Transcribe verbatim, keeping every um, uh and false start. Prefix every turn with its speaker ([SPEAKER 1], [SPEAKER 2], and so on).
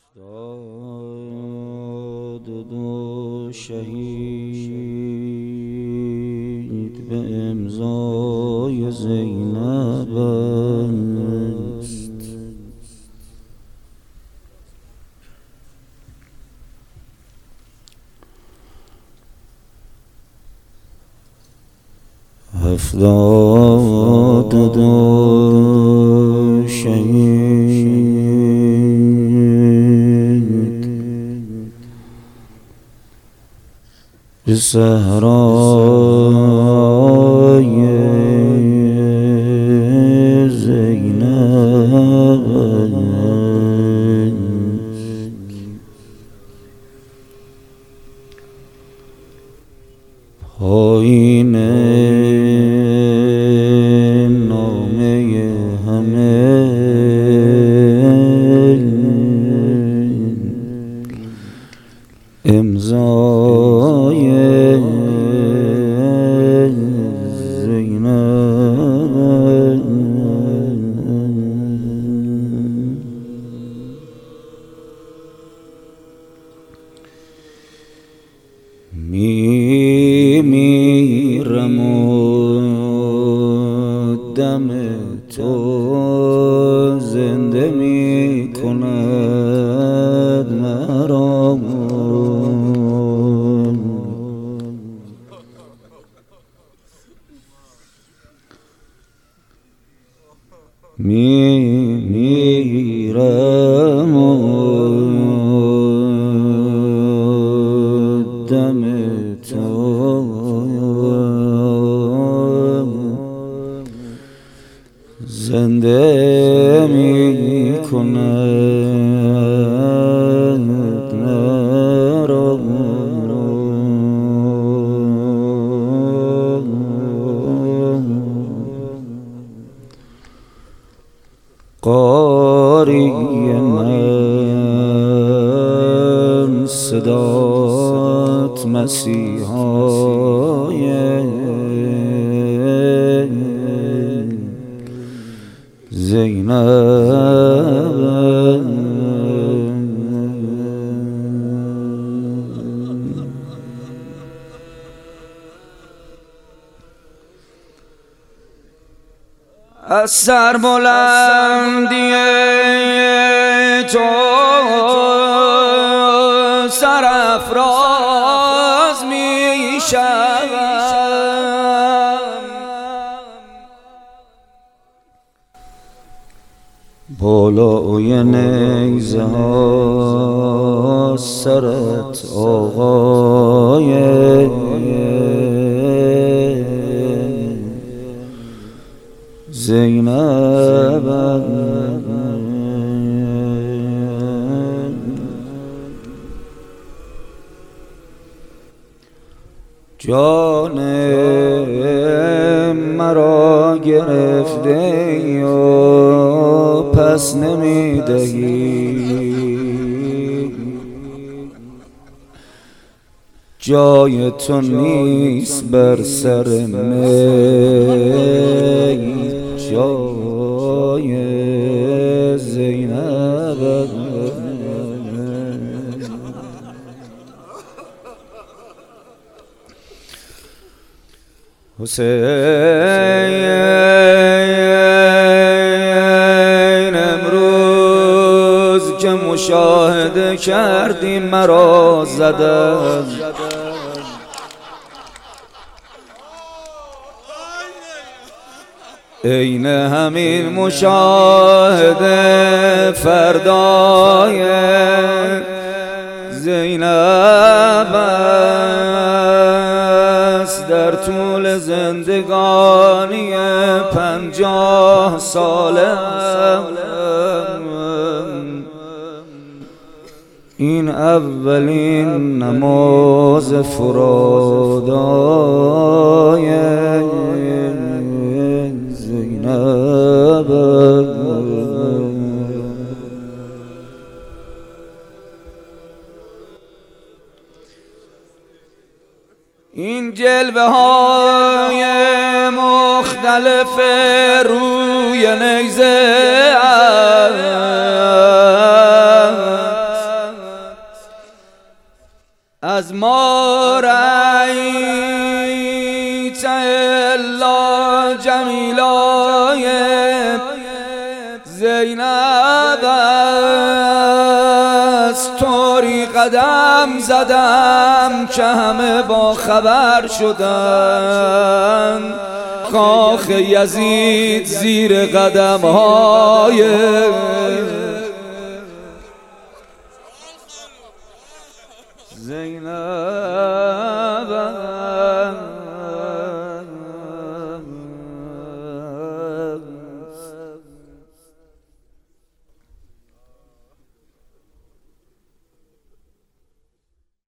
[SPEAKER 1] هفتاد و دو شهید به امضای زینب است. هفتاد و دو شهید به صحرای زینب پایین نامه همه امضای زینب. می میرم و دم تو زنده می کند مرا، می میرم و دم تو زنده می کند مرا. قاری من صدات مسیحای زینب. از سربلندی تو سرافراز می شوم، بالای نیزه ها سرت آقای زینب. جان مرا گرفته و پس نمی دهی، جای تو نیست بر سر می، جای زینب. حسین امروز که مشاهده کردی مرا زدن، عین همین مشاهده فردای زینب است. در طول زندگانی پنجاه سالم این اولین نماز فرادای زینب. این جلوه های مختلف روی نیزه است، از ما رأیت الا جمیلای زینب از طوری قدم زدم که همه با خبر شدن. کاخ یزید زیر قدم های